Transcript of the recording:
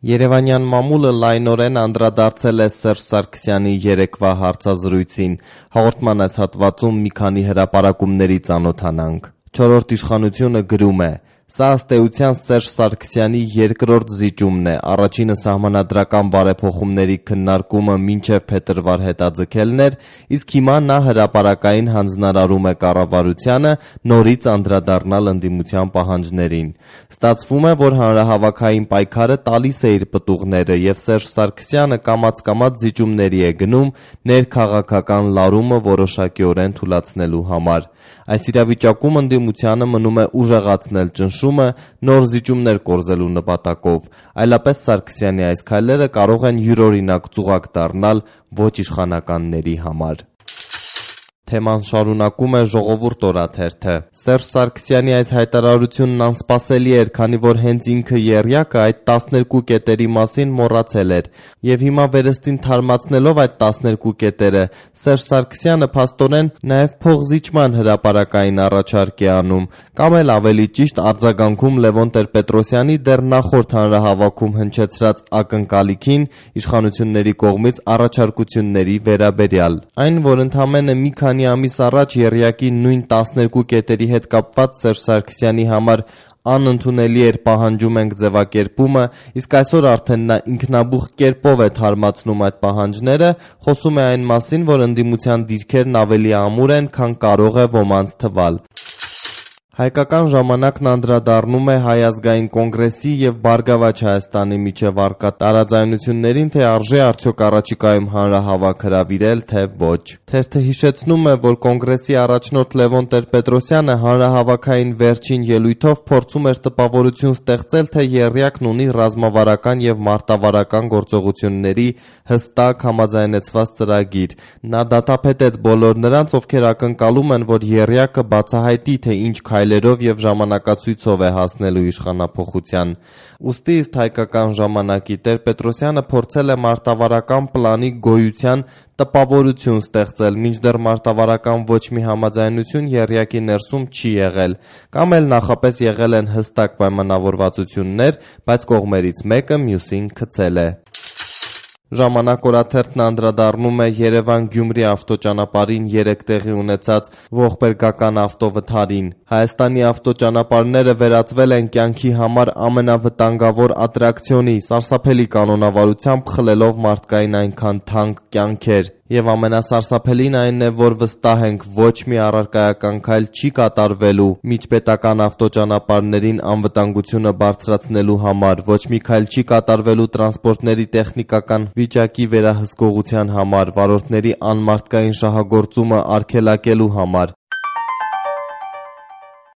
Երևանյան մամուլը լայնորեն անդրադարձել է Սերժ Սարգսյանի երեկվա հարցազրույցին։ Հաղորդման այս հատվածում մի քանի հրապարակումների ծանոթանանք։ Չորրորդ իշխանությունը գրում է. «Սա ըստ էության Սերժ Սարգսյանի երկրորդ զիջումն է, առաջինը սահմանադրական բարեփոխումների քննարկումը մինչև փետրվար հետաձգելն էր, իսկ հիմա նա հրապարակային հանձնարարում է կառավարությանը նորից անդրադառնալ ընդդիմության պահանջներին։ Ստացվում է, որ հանրահավաքային պայքարը տալիս է իր պտուղները և Սերժ Սարգսյանը կամաց-կամաց զիջումների է գնում ներքաղաքական լարումը որոշակիորեն թուլացնելու համար։ Այս իրավիճակում ընդդիմությանը մնում է ուժեղացնել ճնշումը նոր զիջումներ կորզելու նպատակով, այլապես Սարգսյանի այս քայլերը կարող են յուրօրինակ ծուղակ դառնալ ոչ իշխանականների համար»։ Թեման շարունակում է Ժողովուրդ օրաթերթը։ Սերժ Սարգսյանի այս հայտարարությունն անսպասելի էր, քանի որ հենց ինքը եռյակը այդ 12 կետերի մասին մոռացել էր, և հիմա վերստին թարմացնելով այդ 12 կետերը, Սերժ Սարգսյանը փաստորեն նաև փոխզիջման հրապարակային առաջարկ է անում, կամ էլ ավելի ճիշտ արձագանքում Լևոն Տեր-Պետրոսյանի դեռ նախորդ հանրահավաքում հնչեցրած ակնկալիքին իշխանությունների կողմից առաջարկությունների վերաբերյալ։ Այն, որ ընդամենը մի քանի ամիս առաջ եռյակի նույն 12 կետերի հետ կապված Սերժ Սարգսյանի համար անընդունելի էր պահանջում ենք ձևակերպումը, իսկ այսօր արդեն նա ինքնաբուխ կերպով է թարմացնում այդ պահանջները, խոսում է այն մասին, որ ընդդիմության դիրքերն ավելի ամուր են, քան կարող է ոմանց թվալ։ Հայկական ժամանակն անդրադառնում է Հայ ազգային կոնգրեսի և Բարգավաճ Հայաստանի միջև առկա տարաձայնություններին, թե արժե արդյոք առաջիկայում հանրահավաք հրավիրել, թե ոչ։ Թերթը հիշեցնում է, որ կոնգրեսի առաջնորդ Լևոն Տեր-Պետրոսյանը հանրահավաքային վերջին ելույթով փորձում էր տպավորություն ստեղծել, թե եռյակն ունի ռազմավարական և մարտավարական գործողությունների հստակ համաձայնեցված ծրագիր։ Նա դատապետեց բոլոր նրանց, ովքեր ակնկալում են, որ եռյակը բացահայտի, թե ինչ քայլերով և ժամանակացույցով է հասնելու իշխանափոխության։ Ուստի ըստ Հայկական ժամանակի Տեր-Պետրոսյանը փորձել է մարտավարական պլանի գոյության տպավորություն ստեղծել, մինչդեռ մարտավարական ոչ մի համաձայնություն եռյակի ներսում չի եղել, կամ էլ նախապես եղել են հստակ պայմանավորվածություններ, բայց կողմերից մեկը մյուսին քցել է։ Ժամանակ օրաթերթն անդրադառնում է Երևան-Գյումրի ավտոճանապարհին 3 տեղի ունեցած ողբերգական ավտովթարին։ Հայաստանի ավտոճանապարհները վերածվել են կյանքի համար ամենավտանգավոր ատրակցիոնի, սարսափելի կանոնավարությամբ խլելով մարդկային այնքան թանկ կյանքեր։ Եվ ամենասարսափելին այն է, որ վստահ ենք, ոչ մի առարկայական քայլ չի կատարվելու միջպետական ավտոճանապարհներին անվտանգությունը բարձրացնելու համար, ոչ մի քայլ չի կատարվելու տրանսպորտների տեխնիկական վիճակի վերահսկողության համար, վարորդների անմարդկային շահագործումը արգելակելու համար։